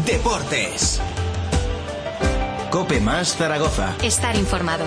Deportes. COPE más Zaragoza. Estar informado.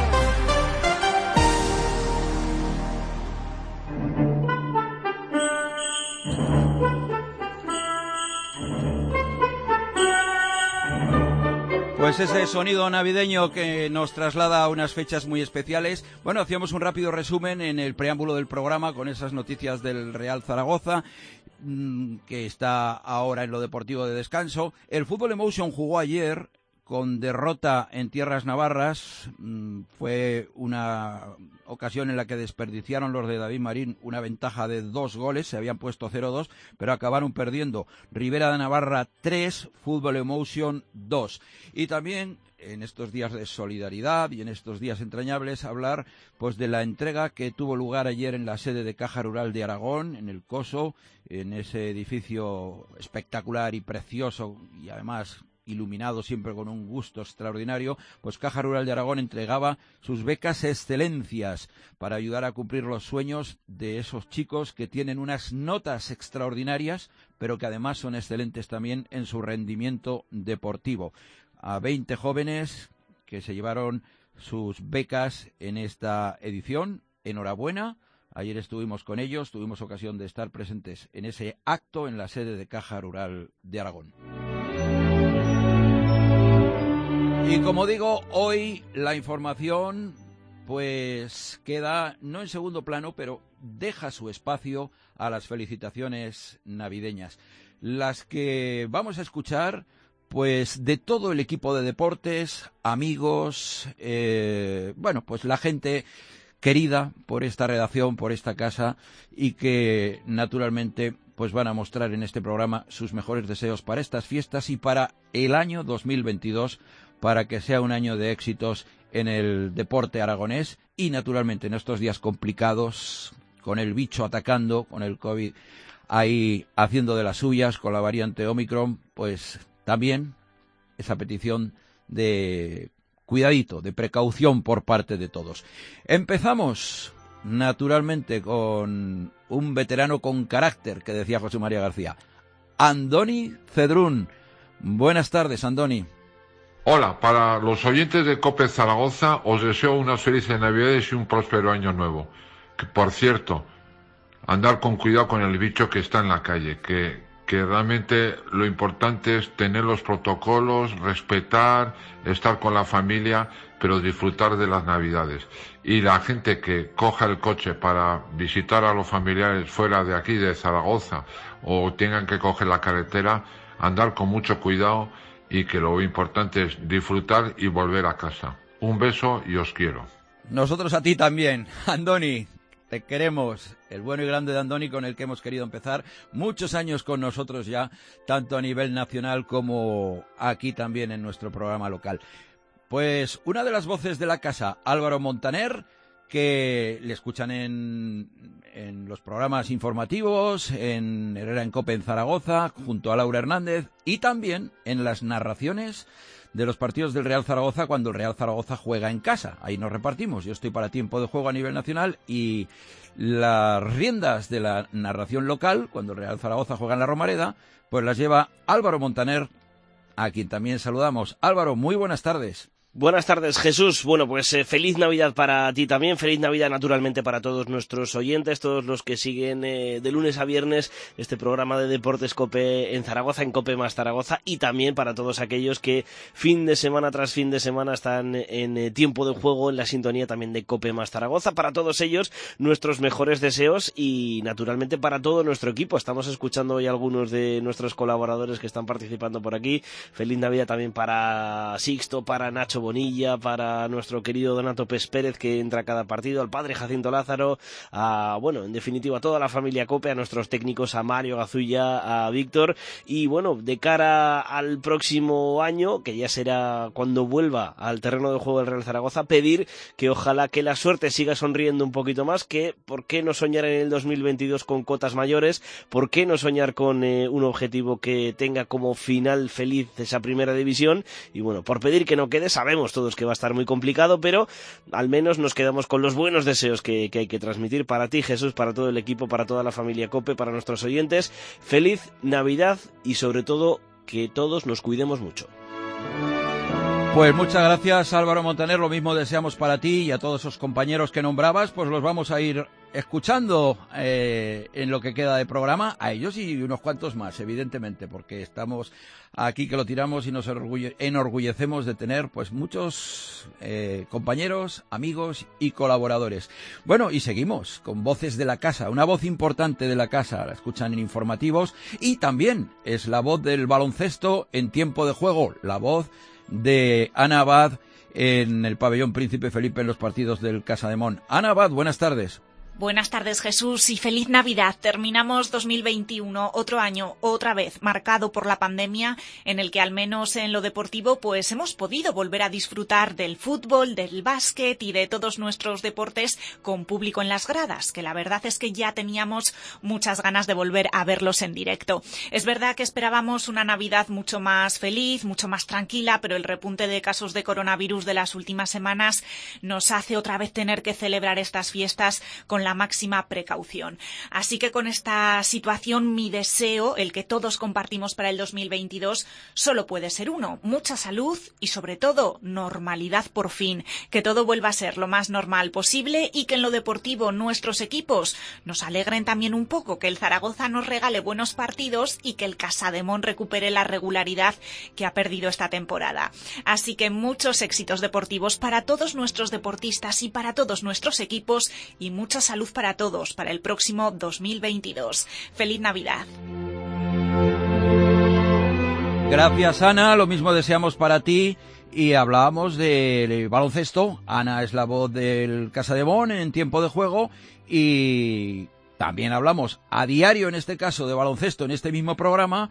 Pues ese sonido navideño que nos traslada a unas fechas muy especiales. Bueno, hacíamos un rápido resumen en el preámbulo del programa con esas noticias del Real Zaragoza, que está ahora en lo deportivo de descanso. El Fútbol Emotion jugó ayer con derrota en tierras navarras. Fue una ocasión en la que desperdiciaron los de David Marín una ventaja de 2 goles, se habían puesto 0-2, pero acabaron perdiendo. Ribera de Navarra 3, Fútbol Emotion 2. Y también en estos días de solidaridad y en estos días entrañables hablar pues de la entrega que tuvo lugar ayer en la sede de Caja Rural de Aragón, en el Coso, en ese edificio espectacular y precioso y además iluminado siempre con un gusto extraordinario. Pues Caja Rural de Aragón entregaba sus becas excelencias para ayudar a cumplir los sueños de esos chicos que tienen unas notas extraordinarias, pero que además son excelentes también en su rendimiento deportivo. A 20 jóvenes que se llevaron sus becas en esta edición. Enhorabuena. Ayer estuvimos con ellos, tuvimos ocasión de estar presentes en ese acto en la sede de Caja Rural de Aragón. Y como digo, hoy la información pues queda no en segundo plano, pero deja su espacio a las felicitaciones navideñas. Las que vamos a escuchar pues de todo el equipo de deportes, amigos, pues la gente querida por esta redacción, por esta casa, y que naturalmente pues van a mostrar en este programa sus mejores deseos para estas fiestas y para el año 2022, para que sea un año de éxitos en el deporte aragonés y naturalmente en estos días complicados, con el bicho atacando, con el COVID ahí haciendo de las suyas, con la variante Omicron, pues también esa petición de cuidadito, de precaución por parte de todos. Empezamos naturalmente con un veterano con carácter, que decía José María García, Andoni Cedrún. Buenas tardes, Andoni. Hola, para los oyentes de COPE Zaragoza os deseo unas felices Navidades y un próspero año nuevo. Que, por cierto, andar con cuidado con el bicho que está en la calle, que realmente lo importante es tener los protocolos, respetar, estar con la familia, pero disfrutar de las Navidades. Y la gente que coja el coche para visitar a los familiares fuera de aquí, de Zaragoza, o tengan que coger la carretera, andar con mucho cuidado y que lo importante es disfrutar y volver a casa. Un beso y os quiero. Nosotros a ti también, Andoni. Te queremos, el bueno y grande de Andoni, con el que hemos querido empezar muchos años con nosotros ya, tanto a nivel nacional como aquí también en nuestro programa local. Pues una de las voces de la casa, Álvaro Montaner, que le escuchan en los programas informativos, en Herrera en COPE en Zaragoza, junto a Laura Hernández, y también en las narraciones de los partidos del Real Zaragoza cuando el Real Zaragoza juega en casa. Ahí nos repartimos. Yo estoy para tiempo de juego a nivel nacional y las riendas de la narración local, cuando el Real Zaragoza juega en la Romareda, pues las lleva Álvaro Montaner, a quien también saludamos. Álvaro, muy buenas tardes. Buenas tardes, Jesús. Bueno, pues feliz Navidad para ti también, feliz Navidad naturalmente para todos nuestros oyentes, todos los que siguen de lunes a viernes este programa de Deportes COPE en Zaragoza, en COPE más Zaragoza, y también para todos aquellos que fin de semana tras fin de semana están en tiempo de juego en la sintonía también de COPE más Zaragoza. Para todos ellos, nuestros mejores deseos y naturalmente para todo nuestro equipo. Estamos escuchando hoy algunos de nuestros colaboradores que están participando por aquí. Feliz Navidad también para Sixto, para Nacho Bonilla, para nuestro querido Donato Pérez, que entra a cada partido, al padre Jacinto Lázaro, en definitiva a toda la familia COPE, a nuestros técnicos, a Mario Gazulla, a Víctor, y bueno, de cara al próximo año, que ya será cuando vuelva al terreno de juego del Real Zaragoza, pedir que ojalá que la suerte siga sonriendo un poquito más, que por qué no soñar en el 2022 con cotas mayores, por qué no soñar con un objetivo que tenga como final feliz esa primera división, y bueno, por pedir que no quede, sabemos todos que va a estar muy complicado, pero al menos nos quedamos con los buenos deseos que hay que transmitir para ti, Jesús, para todo el equipo, para toda la familia COPE, para nuestros oyentes. Feliz Navidad y sobre todo que todos nos cuidemos mucho. Pues muchas gracias, Álvaro Montaner, lo mismo deseamos para ti y a todos esos compañeros que nombrabas, pues los vamos a ir escuchando en lo que queda de programa, a ellos y unos cuantos más, evidentemente, porque estamos aquí que lo tiramos y nos enorgullecemos de tener pues muchos compañeros, amigos y colaboradores. Bueno, y seguimos con voces de la casa, una voz importante de la casa, la escuchan en informativos y también es la voz del baloncesto en tiempo de juego, la voz de Ana Abad en el pabellón Príncipe Felipe en los partidos del Casademón. Ana Abad, buenas tardes. Buenas tardes, Jesús, y feliz Navidad. Terminamos 2021, otro año, otra vez, marcado por la pandemia, en el que al menos en lo deportivo pues hemos podido volver a disfrutar del fútbol, del básquet y de todos nuestros deportes con público en las gradas, que la verdad es que ya teníamos muchas ganas de volver a verlos en directo. Es verdad que esperábamos una Navidad mucho más feliz, mucho más tranquila, pero el repunte de casos de coronavirus de las últimas semanas nos hace otra vez tener que celebrar estas fiestas con la máxima precaución. Así que con esta situación mi deseo, el que todos compartimos para el 2022, solo puede ser uno: mucha salud y sobre todo normalidad por fin, que todo vuelva a ser lo más normal posible y que en lo deportivo nuestros equipos nos alegren también un poco, que el Zaragoza nos regale buenos partidos y que el Casademón recupere la regularidad que ha perdido esta temporada. Así que muchos éxitos deportivos para todos nuestros deportistas y para todos nuestros equipos y mucha salud para todos para el próximo 2022. ¡Feliz Navidad! Gracias, Ana. Lo mismo deseamos para ti. Y hablábamos de baloncesto. Ana es la voz del Casademón en tiempo de juego. Y también hablamos a diario, en este caso, de baloncesto en este mismo programa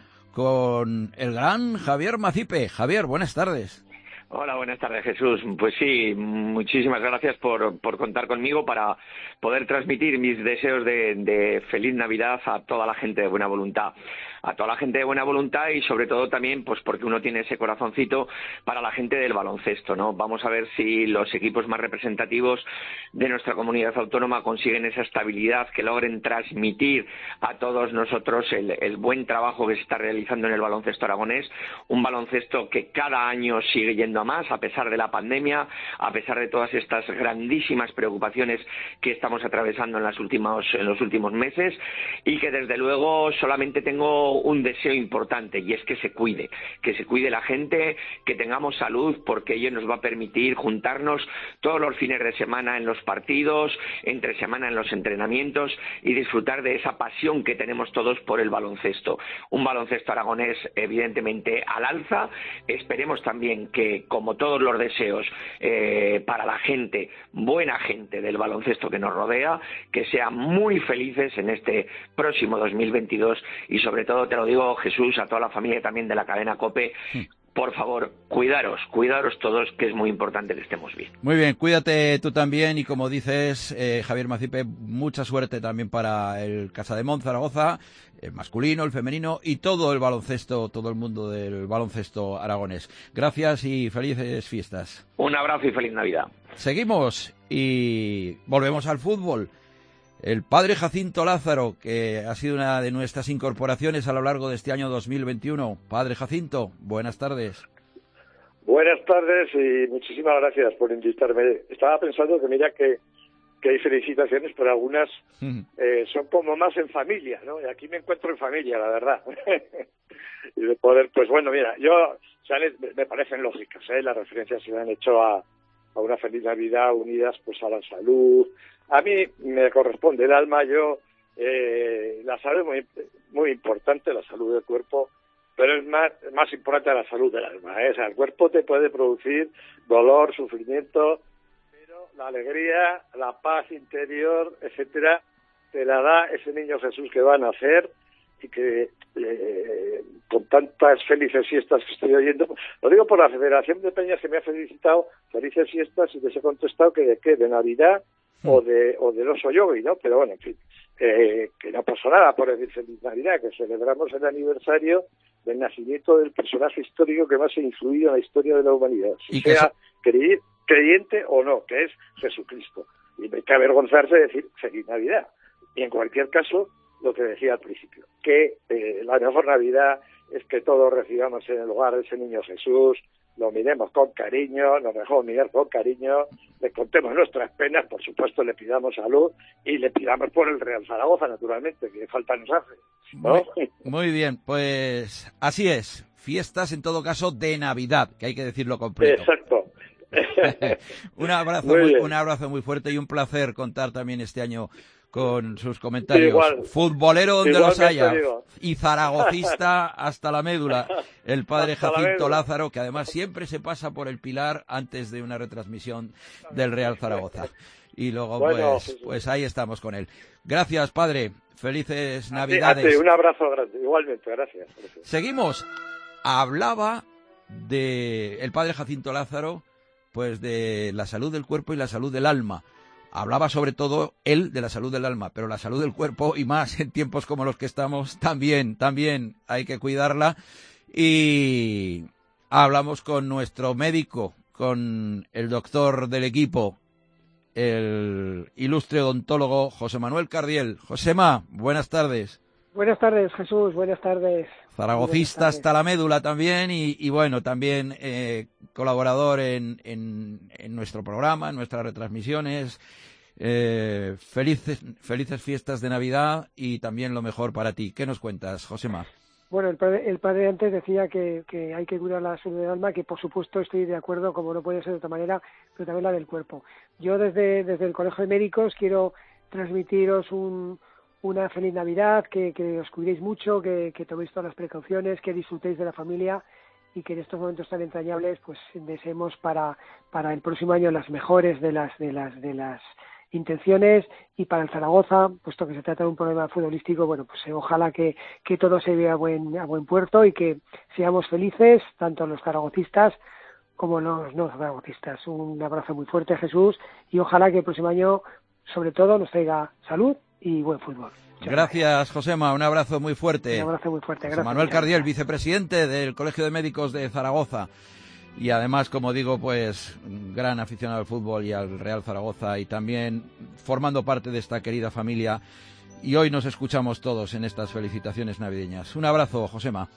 con el gran Javier Macipe. Javier, buenas tardes. Hola, buenas tardes, Jesús. Pues sí, muchísimas gracias por contar conmigo para poder transmitir mis deseos de feliz Navidad a toda la gente de buena voluntad. A toda la gente de buena voluntad y sobre todo también pues porque uno tiene ese corazoncito para la gente del baloncesto, ¿no? Vamos a ver si los equipos más representativos de nuestra comunidad autónoma consiguen esa estabilidad, que logren transmitir a todos nosotros el buen trabajo que se está realizando en el baloncesto aragonés, un baloncesto que cada año sigue yendo a más, a pesar de la pandemia, a pesar de todas estas grandísimas preocupaciones que estamos atravesando en los últimos meses, y que desde luego solamente tengo un deseo importante, y es que se cuide la gente, que tengamos salud, porque ello nos va a permitir juntarnos todos los fines de semana en los partidos, entre semana en los entrenamientos y disfrutar de esa pasión que tenemos todos por el baloncesto. Un baloncesto aragonés evidentemente al alza. Esperemos también que, como todos los deseos para la gente, buena gente del baloncesto que nos rodea, que sean muy felices en este próximo 2022 y sobre todo, te lo digo, Jesús, a toda la familia también de la cadena COPE, por favor, cuidaros todos, que es muy importante que estemos bien. Muy bien, cuídate tú también y como dices, Javier Macipe, mucha suerte también para el Casademón Zaragoza, el masculino, el femenino y todo el baloncesto, todo el mundo del baloncesto aragonés. Gracias y felices fiestas. Un abrazo y feliz Navidad. Seguimos y volvemos al fútbol. El padre Jacinto Lázaro, que ha sido una de nuestras incorporaciones a lo largo de este año 2021. Padre Jacinto, buenas tardes. Buenas tardes y muchísimas gracias por invitarme. Estaba pensando que mira que hay felicitaciones, pero algunas son como más en familia, ¿no? Y aquí me encuentro en familia, la verdad. Y de poder, pues bueno, mira, me parecen lógicas, las referencias se han hecho a una feliz Navidad unidas pues a la salud. A mí me corresponde el alma, la salud es muy, muy importante, la salud del cuerpo, pero es más importante la salud del alma, O sea, el cuerpo te puede producir dolor, sufrimiento, pero la alegría, la paz interior, etcétera, te la da ese niño Jesús que va a nacer y que con tantas felices fiestas que estoy oyendo, lo digo por la Federación de Peñas que me ha felicitado, felices fiestas, y les he contestado que de Navidad o del oso yogi, ¿no? Pero bueno, en fin, que no pasó nada por decir feliz Navidad, que celebramos el aniversario del nacimiento del personaje histórico que más ha influido en la historia de la humanidad, sea creyente o no, que es Jesucristo. Y no hay que avergonzarse de decir feliz Navidad. Y en cualquier caso, lo que decía al principio, que la mejor Navidad es que todos recibamos en el lugar de ese niño Jesús, lo miremos con cariño, nos dejamos mirar con cariño, le contemos nuestras penas, por supuesto le pidamos salud y le pidamos por el Real Zaragoza, naturalmente, que falta nos hace, ¿no? Muy bien, pues así es. Fiestas, en todo caso, de Navidad, que hay que decirlo completo. Exacto. Un abrazo muy fuerte y un placer contar también este año con sus comentarios. Igual. Futbolero donde los haya. Digo. Y zaragocista hasta la médula. El padre Hasta la Jacinto médula. Lázaro, que además siempre se pasa por el Pilar antes de una retransmisión del Real Zaragoza. Y luego, Bueno, pues ahí estamos con él. Gracias, padre. Felices A Navidades. ti, un abrazo grande. Igualmente, gracias. Seguimos. Hablaba el padre Jacinto Lázaro, pues de la salud del cuerpo y la salud del alma. Hablaba sobre todo él de la salud del alma, pero la salud del cuerpo, y más en tiempos como los que estamos, también hay que cuidarla. Y hablamos con nuestro médico, con el doctor del equipo, el ilustre odontólogo José Manuel Cardiel. Josema, buenas tardes. Buenas tardes, Jesús, buenas tardes. Zaragocista hasta la médula también y bueno, también colaborador en nuestro programa, en nuestras retransmisiones. Felices fiestas de Navidad y también lo mejor para ti. ¿Qué nos cuentas, Josema? Bueno, el padre antes decía que hay que cuidar la salud del alma, que por supuesto estoy de acuerdo, como no puede ser de otra manera, pero también la del cuerpo. Yo desde el Colegio de Médicos quiero transmitiros una feliz Navidad, que os cuidéis mucho, que toméis todas las precauciones, que disfrutéis de la familia y que en estos momentos tan entrañables pues deseemos para el próximo año las mejores de las intenciones, y para el Zaragoza, puesto que se trata de un problema futbolístico, bueno, pues ojalá que todo se vea a buen puerto y que seamos felices, tanto los zaragocistas como los no zaragocistas. Un abrazo muy fuerte, Jesús, y ojalá que el próximo año, sobre todo, nos traiga salud y buen fútbol. Gracias, Josema. Un abrazo muy fuerte. Un abrazo muy fuerte. José Gracias. Manuel Cardiel, vicepresidente del Colegio de Médicos de Zaragoza. Y además, como digo, pues gran aficionado al fútbol y al Real Zaragoza y también formando parte de esta querida familia. Y hoy nos escuchamos todos en estas felicitaciones navideñas. Un abrazo, Josema.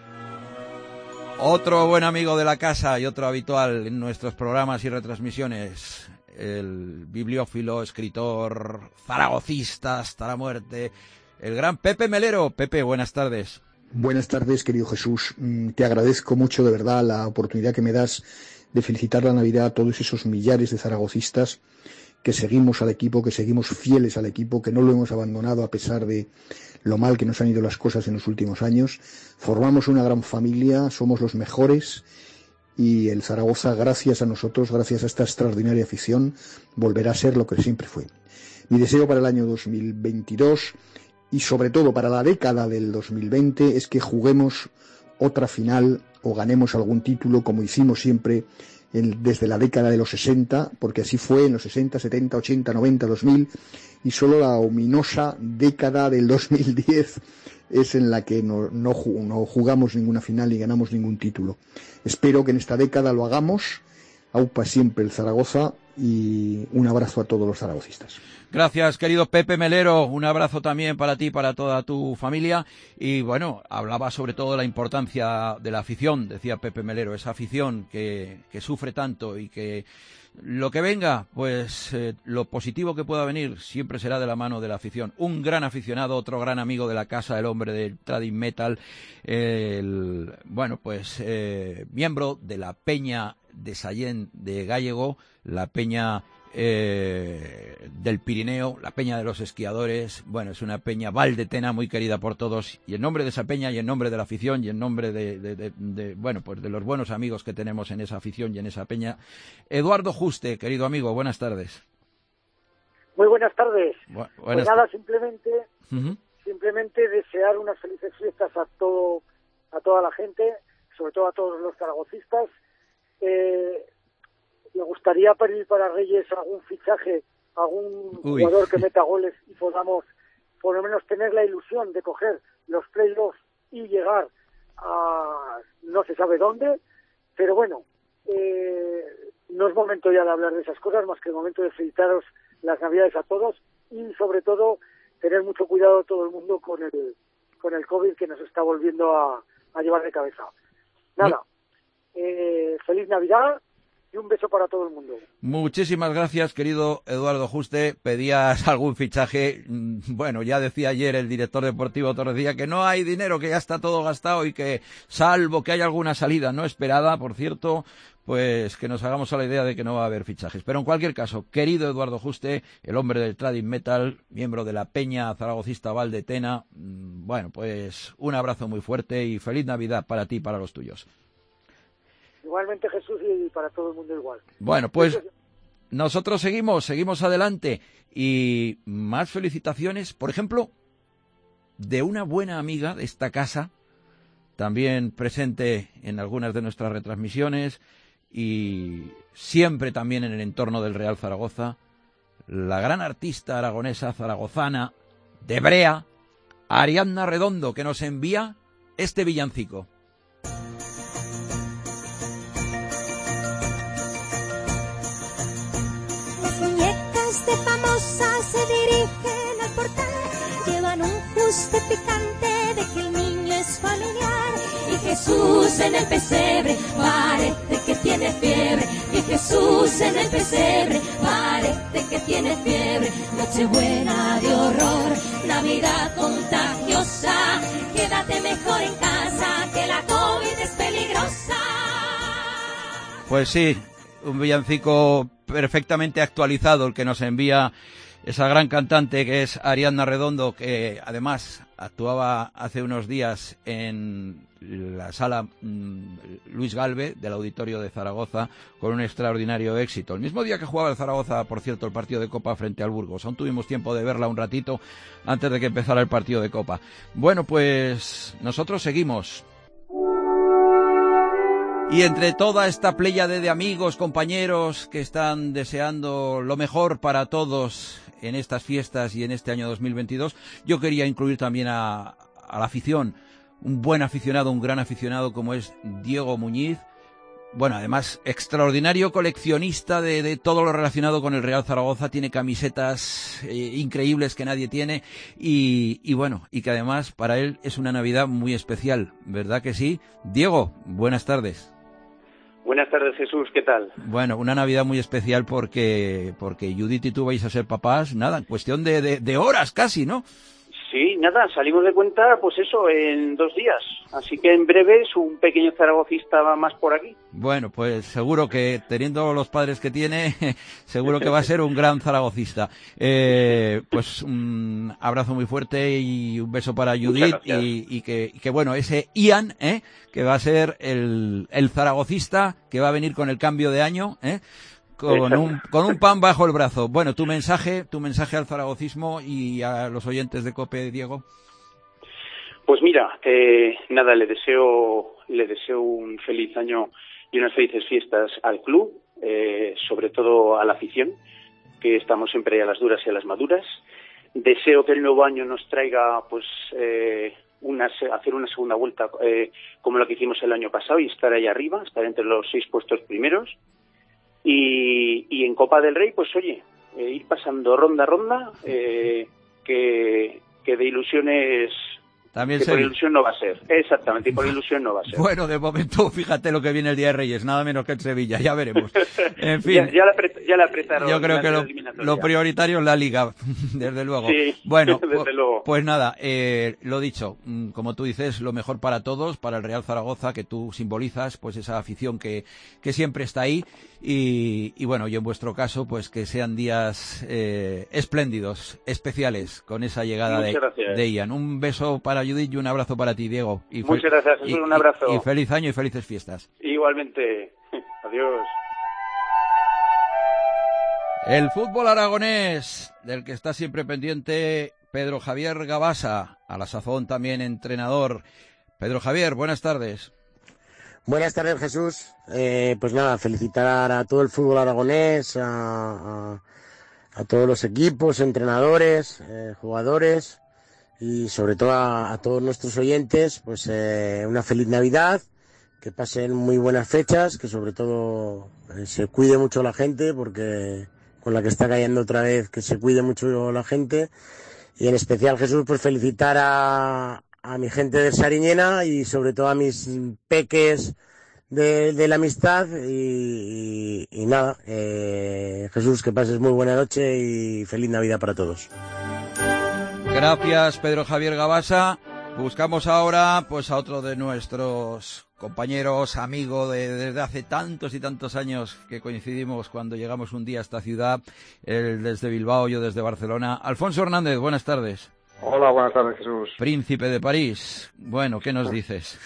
Otro buen amigo de la casa y otro habitual en nuestros programas y retransmisiones, el bibliófilo, escritor, zaragocista hasta la muerte, el gran Pepe Melero. Pepe, buenas tardes. Buenas tardes, querido Jesús. Te agradezco mucho, de verdad, la oportunidad que me das de felicitar la Navidad a todos esos millares de zaragocistas que seguimos al equipo, que seguimos fieles al equipo, que no lo hemos abandonado a pesar de lo mal que nos han ido las cosas en los últimos años. Formamos una gran familia, somos los mejores y el Zaragoza, gracias a nosotros, gracias a esta extraordinaria afición, volverá a ser lo que siempre fue. Mi deseo para el año 2022 y sobre todo para la década del 2020 es que juguemos otra final o ganemos algún título como hicimos siempre desde la década de los 60, porque así fue en los 60, 70, 80, 90, 2000, y solo la ominosa década del 2010 es en la que no jugamos ninguna final ni ganamos ningún título. Espero que en esta década lo hagamos. Aupa siempre el Zaragoza, y un abrazo a todos los zaragocistas. Gracias, querido Pepe Melero. Un abrazo también para ti, para toda tu familia. Y bueno, hablaba sobre todo de la importancia de la afición, decía Pepe Melero, esa afición que sufre tanto y que lo que venga, pues lo positivo que pueda venir siempre será de la mano de la afición. Un gran aficionado, otro gran amigo de la casa, el hombre del trading metal, miembro de la Peña de Sallén de Gállego, la Peña del Pirineo, la Peña de los Esquiadores. Bueno, es una peña valdetena muy querida por todos, y en nombre de esa peña y en nombre de la afición y en nombre de los buenos amigos que tenemos en esa afición y en esa peña, Eduardo Juste, querido amigo, buenas tardes. Muy buenas tardes. Buenas nada, simplemente desear unas felices fiestas a toda la gente, sobre todo a todos los zaragocistas. Me gustaría pedir para Reyes algún fichaje, algún jugador que meta goles y podamos por lo menos tener la ilusión de coger los playoffs y llegar a no se sabe dónde, pero bueno, no es momento ya de hablar de esas cosas, más que el momento de felicitaros las Navidades a todos y sobre todo tener mucho cuidado todo el mundo con el COVID, que nos está volviendo a llevar de cabeza. Nada, feliz Navidad y un beso para todo el mundo. Muchísimas gracias, querido Eduardo Juste. Pedías algún fichaje. Bueno, ya decía ayer el director deportivo Torrecilla que no hay dinero, que ya está todo gastado y que, salvo que haya alguna salida no esperada, por cierto, pues que nos hagamos a la idea de que no va a haber fichajes. Pero en cualquier caso, querido Eduardo Juste, el hombre del trading metal, miembro de la Peña Zaragocista Valdetena, bueno, pues un abrazo muy fuerte y feliz Navidad para ti y para los tuyos. Igualmente, Jesús, y para todo el mundo igual. Bueno, pues nosotros seguimos adelante y más felicitaciones, por ejemplo, de una buena amiga de esta casa, también presente en algunas de nuestras retransmisiones y siempre también en el entorno del Real Zaragoza, la gran artista aragonesa zaragozana de brea, Ariadna Redondo, que nos envía este villancico. De famosa se dirigen al portal, llevan un juste picante de que el niño es familiar. Y Jesús en el pesebre parece que tiene fiebre. Y Jesús en el pesebre parece que tiene fiebre. Nochebuena de horror, Navidad contagiosa. Quédate mejor en casa, que la COVID es peligrosa. Pues sí, un villancico perfectamente actualizado, el que nos envía esa gran cantante que es Ariadna Redondo, que además actuaba hace unos días en la sala Luis Galve del Auditorio de Zaragoza con un extraordinario éxito. El mismo día que jugaba el Zaragoza, por cierto, el partido de Copa frente al Burgos. Aún tuvimos tiempo de verla un ratito antes de que empezara el partido de Copa. Bueno, pues nosotros seguimos. Y entre toda esta pléyade de amigos, compañeros que están deseando lo mejor para todos en estas fiestas y en este año 2022, yo quería incluir también a la afición, un buen aficionado, un gran aficionado como es Diego Muñiz. Bueno, además, extraordinario coleccionista de todo lo relacionado con el Real Zaragoza, tiene camisetas increíbles que nadie tiene y bueno, y que además para él es una Navidad muy especial, ¿verdad que sí? Diego, buenas tardes. Buenas tardes, Jesús, ¿qué tal? Bueno, una Navidad muy especial porque Judith y tú vais a ser papás, nada, en cuestión de horas casi, ¿no? Sí, nada, salimos de cuenta, pues eso, en 2 días. Así que en breve un pequeño zaragocista va más por aquí. Bueno, pues seguro que teniendo los padres que tiene, seguro que va a ser un gran zaragocista. Pues un abrazo muy fuerte y un beso para Judith y que bueno, ese Ian, que va a ser el zaragocista que va a venir con el cambio de año, con un pan bajo el brazo. Bueno, tu mensaje al zaragocismo y a los oyentes de COPE, Diego. Pues mira, nada, le deseo un feliz año y unas felices fiestas al club, sobre todo a la afición, que estamos siempre a las duras y a las maduras. Deseo que el nuevo año nos traiga, pues, hacer una segunda vuelta como la que hicimos el año pasado y estar ahí arriba, estar entre los 6 puestos primeros. Y en Copa del Rey, pues oye, ir pasando ronda a ronda, que de ilusiones... También que por ilusión no va a ser. Exactamente, y por ilusión no va a ser. Bueno, de momento, fíjate lo que viene el Día de Reyes, nada menos que en Sevilla, ya veremos. En fin. ya le apretaron. Yo creo que lo prioritario es la Liga, desde luego. Sí, bueno, desde luego. Pues nada, lo dicho, como tú dices, lo mejor para todos, para el Real Zaragoza, que tú simbolizas, pues esa afición que siempre está ahí. Y bueno, yo en vuestro caso, pues que sean días espléndidos, especiales, con esa llegada de Ian. Un beso para Judith y un abrazo para ti, Diego. Muchas gracias, Jesús, un abrazo. Y feliz año y felices fiestas. Igualmente. Adiós. El fútbol aragonés, del que está siempre pendiente Pedro Javier Gabasa, a la sazón también entrenador. Pedro Javier, buenas tardes. Buenas tardes, Jesús. Pues nada, felicitar a todo el fútbol aragonés, a todos los equipos, entrenadores, jugadores y sobre todo a todos nuestros oyentes, pues una feliz Navidad, que pasen muy buenas fechas, que sobre todo se cuide mucho la gente, porque con la que está cayendo otra vez, que se cuide mucho la gente. Y en especial, Jesús, pues felicitar a a mi gente del Sariñena y sobre todo a mis peques de la amistad y nada, Jesús, que pases muy buena noche y feliz Navidad para todos. Gracias, Pedro Javier Gabasa. Buscamos ahora pues a otro de nuestros compañeros, amigo desde hace tantos y tantos años que coincidimos cuando llegamos un día a esta ciudad, él desde Bilbao, yo desde Barcelona. Alfonso Hernández, buenas tardes. Hola, buenas tardes, Jesús. Príncipe de París. Bueno, ¿qué nos dices?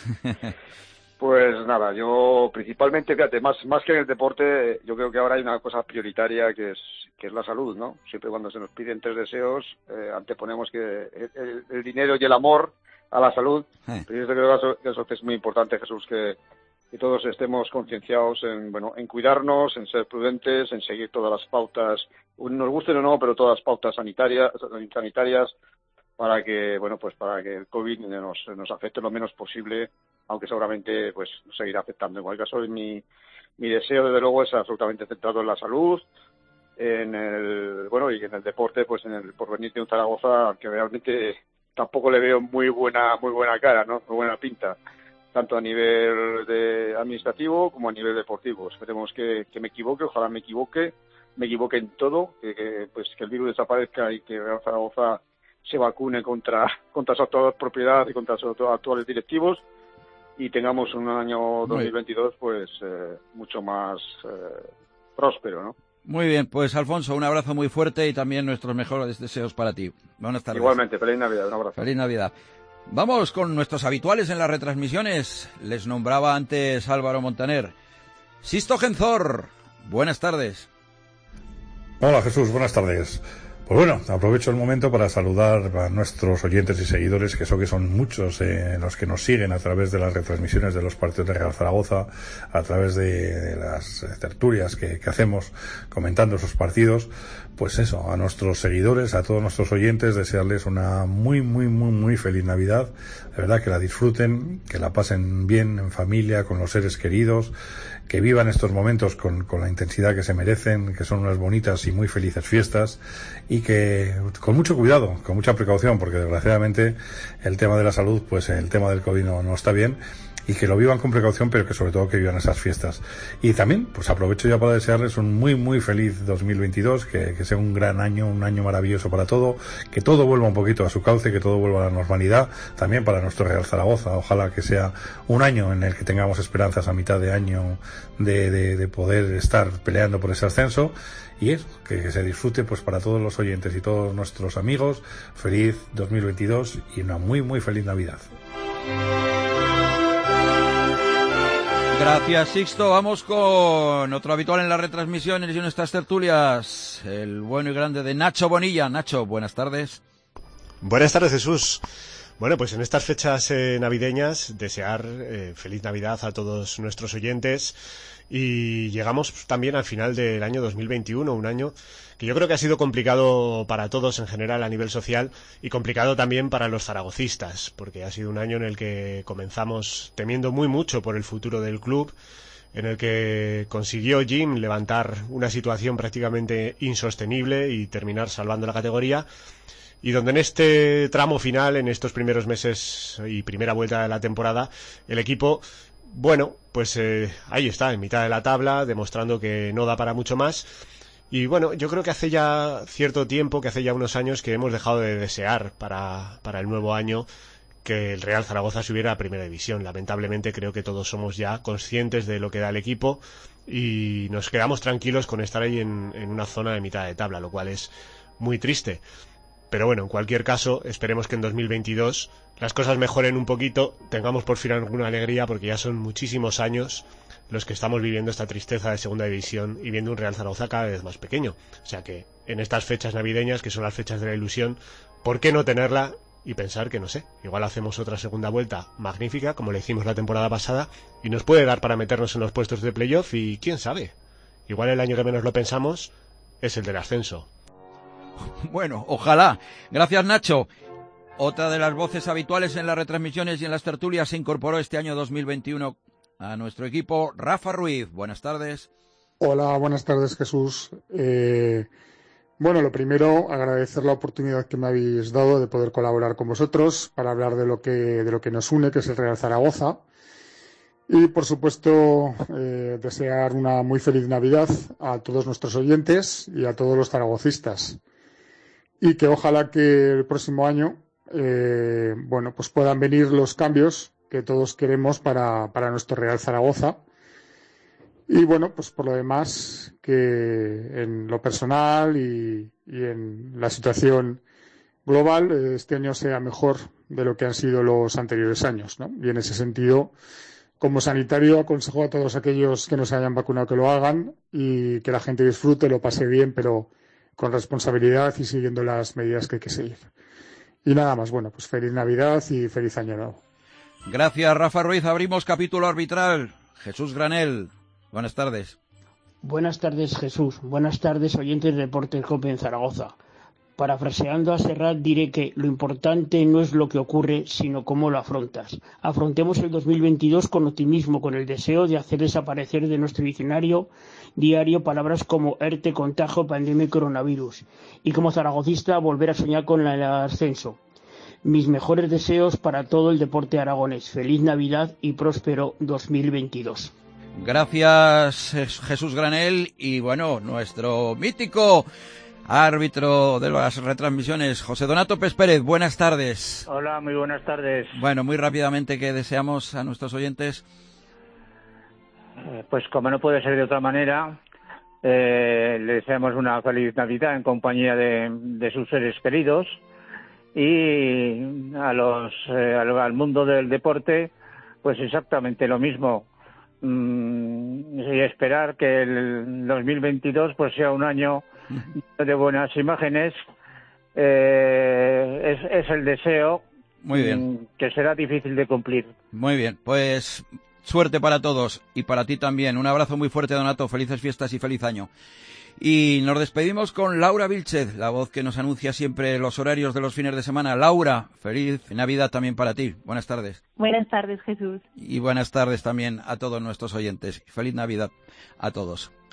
Pues nada, yo principalmente, fíjate, más que en el deporte, yo creo que ahora hay una cosa prioritaria que es la salud, ¿no? Siempre cuando se nos piden 3 deseos, anteponemos que el dinero y el amor a la salud. Pero yo creo que eso es muy importante, Jesús, que todos estemos concienciados en cuidarnos, en ser prudentes, en seguir todas las pautas, nos gusten o no, pero todas las pautas sanitarias para que el COVID nos afecte lo menos posible, aunque seguramente pues nos seguirá afectando. En cualquier caso, mi deseo desde luego es absolutamente centrado en la salud, y en el deporte, pues en el porvenir de un Zaragoza que realmente tampoco le veo muy buena cara, ¿no? Muy buena pinta, tanto a nivel administrativo como a nivel deportivo. Esperemos que me equivoque, ojalá me equivoque en todo, que el virus desaparezca y que Real Zaragoza se vacune contra su actual propiedad y contra sus actuales directivos y tengamos un año 2022 pues mucho más próspero, ¿no? Muy bien, pues Alfonso, un abrazo muy fuerte y también nuestros mejores deseos para ti. Buenas tardes. Igualmente, feliz Navidad, un abrazo. Feliz Navidad. Vamos con nuestros habituales en las retransmisiones. Les nombraba antes Álvaro Montaner. Sisto Genzor, buenas tardes. Hola Jesús, buenas tardes. Pues bueno, aprovecho el momento para saludar a nuestros oyentes y seguidores, que son muchos los que nos siguen a través de las retransmisiones de los partidos de Real Zaragoza, a través de las tertulias que hacemos comentando esos partidos. Pues eso, a nuestros seguidores, a todos nuestros oyentes, desearles una muy, muy, muy, muy feliz Navidad. De verdad, que la disfruten, que la pasen bien en familia, con los seres queridos, que vivan estos momentos con la intensidad que se merecen, que son unas bonitas y muy felices fiestas, y que con mucho cuidado, con mucha precaución, porque desgraciadamente el tema de la salud, pues el tema del COVID no está bien, y que lo vivan con precaución, pero que sobre todo que vivan esas fiestas. Y también, pues aprovecho ya para desearles un muy, muy feliz 2022, que sea un gran año, un año maravilloso para todo, que todo vuelva un poquito a su cauce, que todo vuelva a la normalidad, también para nuestro Real Zaragoza. Ojalá que sea un año en el que tengamos esperanzas a mitad de año de poder estar peleando por ese ascenso, y eso, que se disfrute pues para todos los oyentes y todos nuestros amigos, feliz 2022 y una muy, muy feliz Navidad. Gracias, Sixto. Vamos con otro habitual en las retransmisiones y en nuestras tertulias, el bueno y grande de Nacho Bonilla. Nacho, buenas tardes. Buenas tardes, Jesús. Bueno, pues en estas fechas navideñas, desear feliz Navidad a todos nuestros oyentes, y llegamos también al final del año 2021, un año que yo creo que ha sido complicado para todos en general a nivel social, y complicado también para los zaragocistas, porque ha sido un año en el que comenzamos temiendo muy mucho por el futuro del club, en el que consiguió Jim levantar una situación prácticamente insostenible y terminar salvando la categoría, y donde en este tramo final, en estos primeros meses y primera vuelta de la temporada, el equipo, bueno, pues ahí está, en mitad de la tabla, demostrando que no da para mucho más. Y bueno, yo creo que hace ya cierto tiempo, que hace ya unos años, que hemos dejado de desear para el nuevo año que el Real Zaragoza subiera a Primera División. Lamentablemente creo que todos somos ya conscientes de lo que da el equipo y nos quedamos tranquilos con estar ahí en una zona de mitad de tabla, lo cual es muy triste. Pero bueno, en cualquier caso, esperemos que en 2022 las cosas mejoren un poquito, tengamos por fin alguna alegría, porque ya son muchísimos años los que estamos viviendo esta tristeza de Segunda División y viendo un Real Zaragoza cada vez más pequeño. O sea que en estas fechas navideñas, que son las fechas de la ilusión, ¿por qué no tenerla y pensar que, no sé, igual hacemos otra segunda vuelta magnífica, como le hicimos la temporada pasada, y nos puede dar para meternos en los puestos de playoff, y quién sabe, igual el año que menos lo pensamos es el del ascenso. Bueno, ojalá. Gracias, Nacho. Otra de las voces habituales en las retransmisiones y en las tertulias se incorporó este año 2021 a nuestro equipo, Rafa Ruiz. Buenas tardes. Hola, buenas tardes, Jesús. Bueno, lo primero, agradecer la oportunidad que me habéis dado de poder colaborar con vosotros para hablar de lo que nos une, que es el Real Zaragoza. Y, por supuesto, desear una muy feliz Navidad a todos nuestros oyentes y a todos los zaragocistas. Y que ojalá que el próximo año, pues puedan venir los cambios que todos queremos para nuestro Real Zaragoza. Y bueno, pues por lo demás, que en lo personal y en la situación global, este año sea mejor de lo que han sido los anteriores años, ¿no? Y en ese sentido, como sanitario, aconsejo a todos aquellos que no se hayan vacunado que lo hagan y que la gente disfrute, lo pase bien, pero con responsabilidad y siguiendo las medidas que hay que seguir. Y nada más, bueno, pues feliz Navidad y feliz Año Nuevo. Gracias, Rafa Ruiz. Abrimos capítulo arbitral. Jesús Granel. Buenas tardes. Buenas tardes, Jesús. Buenas tardes, oyentes de Deportes COPE en Zaragoza. Parafraseando a Serrat, diré que lo importante no es lo que ocurre, sino cómo lo afrontas. Afrontemos el 2022 con optimismo, con el deseo de hacer desaparecer de nuestro diccionario diario palabras como ERTE, contagio, pandemia y coronavirus. Y como zaragocista, volver a soñar con el ascenso. Mis mejores deseos para todo el deporte aragonés. Feliz Navidad y próspero 2022. Gracias, Jesús Granel. Y bueno, nuestro mítico árbitro de las retransmisiones, José Donato Pérez. Buenas tardes. Hola, muy buenas tardes. Bueno, muy rápidamente, ¿qué deseamos a nuestros oyentes? Pues como no puede ser de otra manera, le deseamos una feliz Navidad en compañía de sus seres queridos y al mundo del deporte, pues exactamente lo mismo. Y esperar que el 2022 pues sea un año de buenas imágenes. Es el deseo. Muy bien. Que será difícil de cumplir. Muy bien, pues suerte para todos y para ti también. Un abrazo muy fuerte, Donato. Felices fiestas y feliz año. Y nos despedimos con Laura Vilchez, la voz que nos anuncia siempre los horarios de los fines de semana. Laura, feliz Navidad también para ti. Buenas tardes. Buenas tardes, Jesús. Y buenas tardes también a todos nuestros oyentes. Feliz Navidad a todos.